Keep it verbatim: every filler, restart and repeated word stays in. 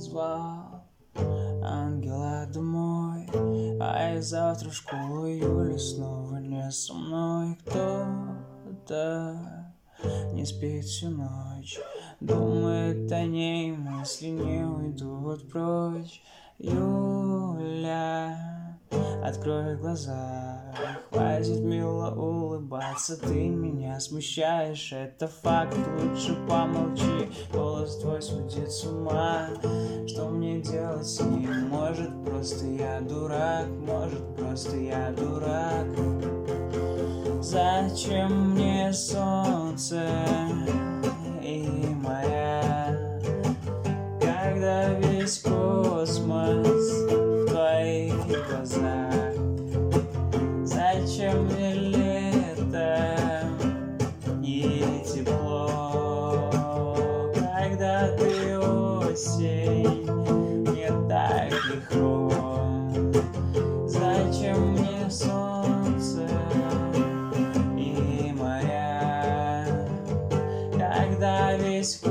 позвал ангела домой, а я завтра в школу, Юля снова не со мной. Кто-то не спит всю ночь, думает о ней, мысли не уйдут прочь. Юля, открой глаза, хватит мило улыбаться, ты меня смущаешь, это факт, лучше помолчи, голос твой сводит с ума. Что мне делать с ним? Может, просто я дурак, может, просто я дурак. Зачем мне солнце и моря, когда весь космос в твоих глазах? Зачем мне лето и тепло, когда ты осень, мне так легко? Зачем мне солнце и моря, когда весь